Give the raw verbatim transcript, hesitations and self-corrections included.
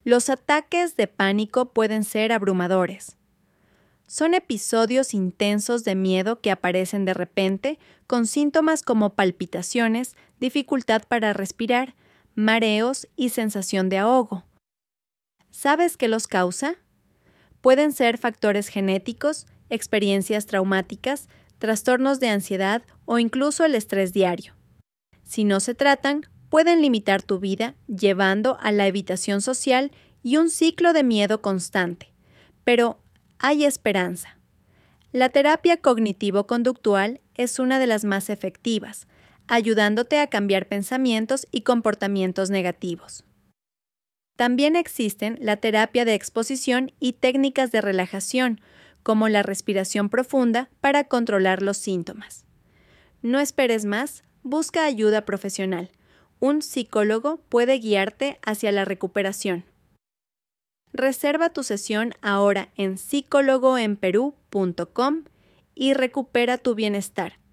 Los ataques de pánico pueden ser abrumadores. Son episodios intensos de miedo que aparecen de repente, con síntomas como palpitaciones, dificultad para respirar, mareos y sensación de ahogo. ¿Sabes qué los causa? Pueden ser factores genéticos, experiencias traumáticas, trastornos de ansiedad o incluso el estrés diario. Si no se tratan, pueden limitar tu vida, llevando a la evitación social y un ciclo de miedo constante. Pero hay esperanza. La terapia cognitivo-conductual es una de las más efectivas, ayudándote a cambiar pensamientos y comportamientos negativos. También existen la terapia de exposición y técnicas de relajación, como la respiración profunda para controlar los síntomas. No esperes más, busca ayuda profesional. Un psicólogo puede guiarte hacia la recuperación. Reserva tu sesión ahora en psicólogo en perú punto com y recupera tu bienestar.